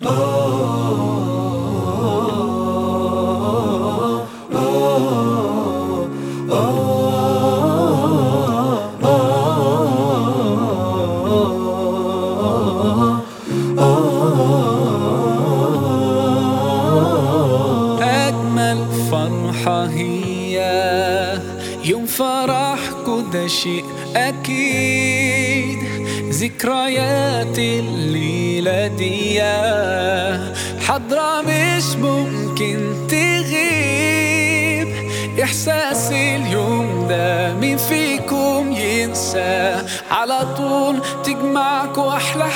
أجمل فرحة هي يوم فرحكوا، ده شيء أكيد. ذكريات الليلة دي حضرة مش ممكن تغيب. إحساس اليوم ده مين فيكم ينسى؟ على طول تجمعكوا أحلى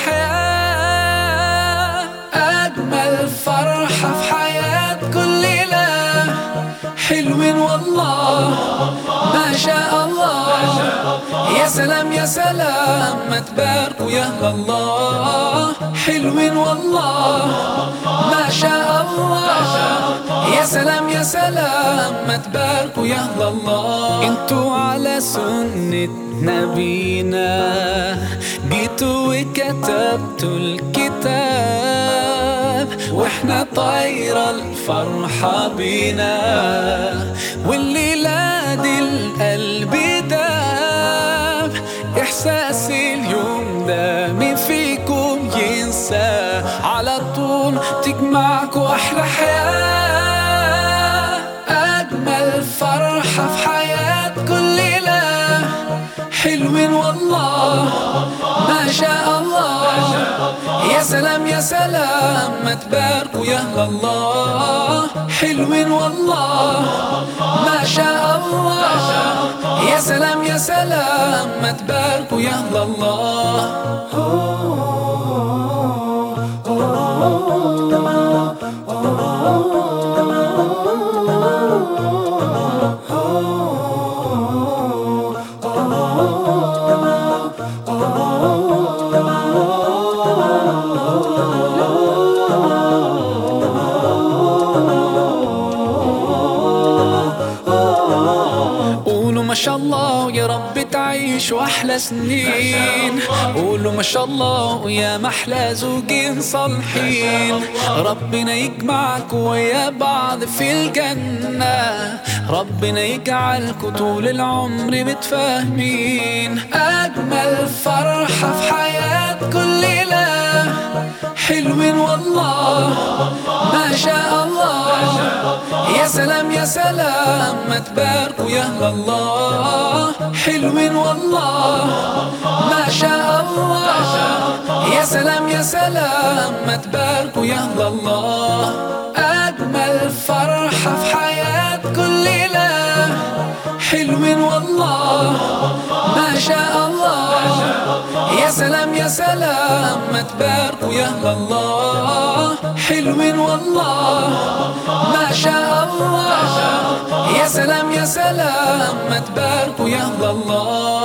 حياة. أجمل فرحة في حياة كل ليلة، حلوين والله ما شاء الله. يا سلام يا سلام ما تباركوا يا الله. حلوين والله ما شاء الله. يا سلام يا سلام ما تباركوا يا الله. انتوا على سنة نبينا جيتوا وكتبتوا الكتاب، واحنا طايرة الفرحة بينا، والليلة دي القلب داب. إحساس اليوم ده مين فيكم ينسى؟ على طول تجمعكوا أحلى حياة. أجمل فرحة في حياة كل ليلة، حلوين والله ما شاء الله. يا سلام يا سلام ما تباركوا يا الله. حلوين والله ما شاء الله. يا سلام يا سلام ما تباركوا يا الله. قولوا ما شاء الله يا رب تعيشوا أحلى سنين. قولوا ما شاء الله يا محلى زوجين صالحين. ربنا يجمعكوا ويا بعض في الجنة، ربنا يجعلكوا طول العمر متفاهمين. أجمل فرحة في حياة كل ليلة، حلوين والله ما شاء الله. يا سلام يا سلام ما تباركوا يا الله. حلوين والله ما شاء الله. يا سلام يا سلام ما تباركوا يا الله. أجمل فرحة في حياة كل ليلة، حلوين والله ما شاء الله. يا سلام يا سلام ما تباركوا يا الله. حلوين والله ما شاء الله. يا سلام يا سلام ما تباركوا يا الله.